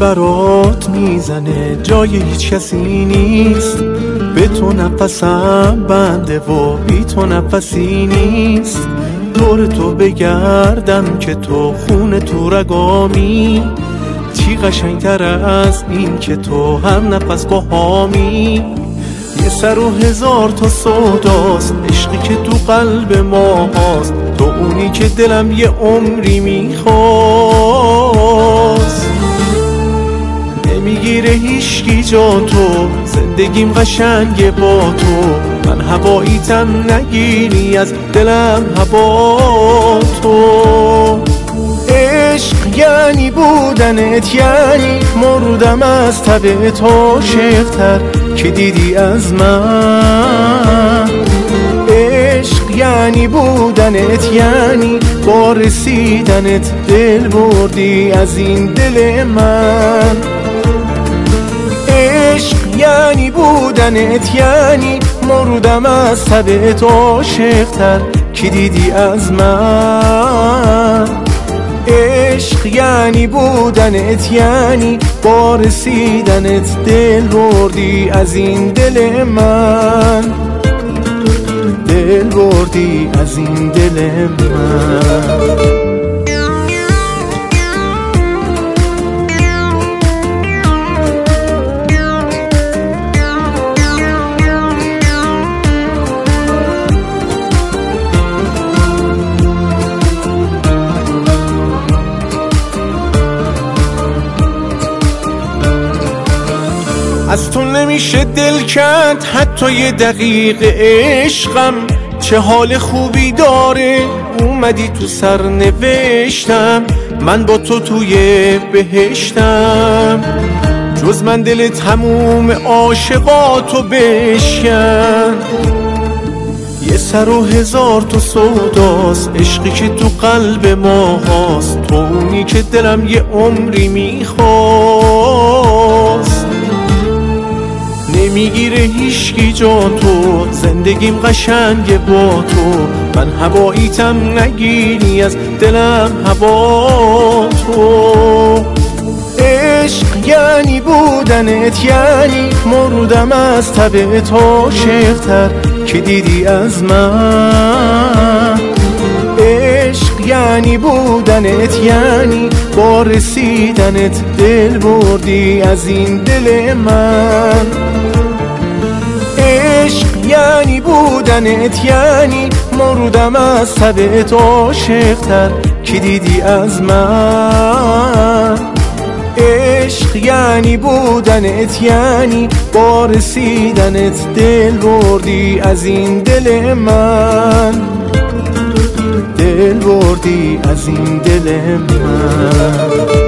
برات میزنه جای هیچ کسی نیست، به تو نفسم بنده و بی تو نفسی نیست. دور تو بگردم که تو خون تو رگامی، چی قشنگتر از این که تو هم نفس باهامی. یه سر و هزار تا سوداست عشقی که تو قلب ما هاست، تو اونی که دلم یه عمری میخواست. نمیگیره هیچکی جا تو، زندگیم قشنگه با تو، من هواییتم نگیری از دلم هوا تو. عشق یعنی بودنت، یعنی مردم از تبت عاشق‌تر که دیدی از من. عشق یعنی بودنت، یعنی با رسیدنت دل بردی از این دل من. عشق یعنی بودنت، یعنی مردم از تبت عاشق‌تر که دیدی از من. عشق یعنی بودنت، یعنی با رسیدنت دل بردی از این دل من، دل بردی از این دل من. از تو نمیشه دل کند حتی یه دقیقه عشقم، چه حال خوبی داره اومدی تو سرنوشتم. من با تو توی بهشتم، جز من دل تموم عاشقاتو بشکن. یه سر و هزار تا سوداست عشقی که تو قلب ما هاست، تو اونی که دلم یه عمری میخواست. نمیگیره هیچکی جا تو، زندگیم قشنگه با تو، من هواییتم نگیری از دلم هوا تو. عشق یعنی بودنت، یعنی مردم از تبت عاشق‌تر که دیدی از من. عشق یعنی بودنت، یعنی با رسیدنت دل بردی از این دل من. عشق یعنی بودنت، یعنی مردم از تبت عاشق‌تر که دیدی از من. عشق یعنی بودنت، یعنی با رسیدنت دل بردی از این دل من، دل بردی از این دل من.